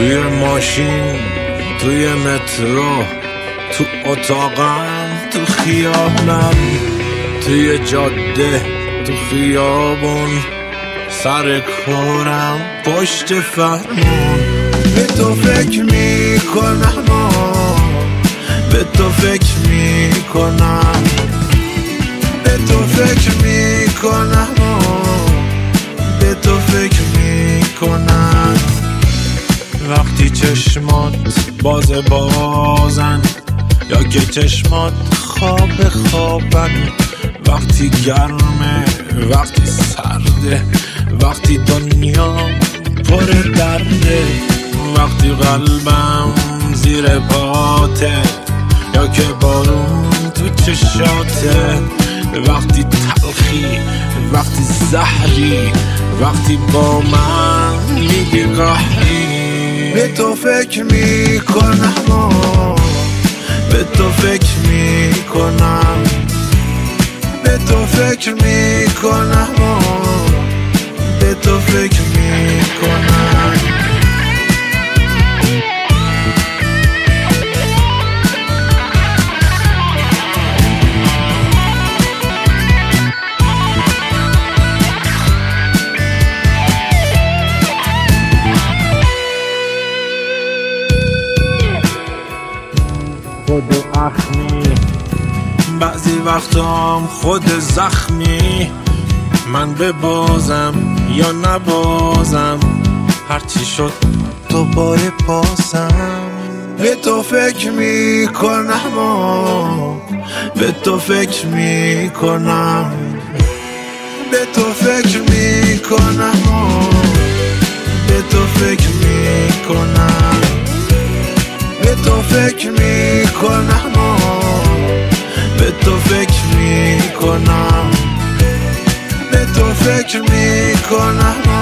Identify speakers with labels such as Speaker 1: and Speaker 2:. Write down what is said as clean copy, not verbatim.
Speaker 1: توی ماشین، توی مترو، تو اتاقم، تو خیابونم، توی جاده، تو خیابون، سر کارم، پشت فرمون. به تو فکر میکنم، به تو فکر میکنم، به تو فکر میکنم، به تو فکر میکنم. وقتی چشمات بازن یا که چشمات خوابن، وقتی گرمه، وقتی سرده، وقتی دنیا پر درده، وقتی قلبم زیر پاته یا که بارون تو چشاته، وقتی تلخی، وقتی زهری، وقتی با من میگی قهری. به تو فکر میکنم، به تو فکر میکنم، به تو فکر میکنم، به تو فکر میکنم. خود اخمی، بعضی وقتام خود زخمی، من ببازم یا نبازم، هرچی شد دوباره بازم. به تو فکر میکنم، به تو فکر میکنم، به تو فکر میکنم، به تو فکر میکنم، به تو فکر میکنم، به تو فکر میکنم، به تو فکر میکنم.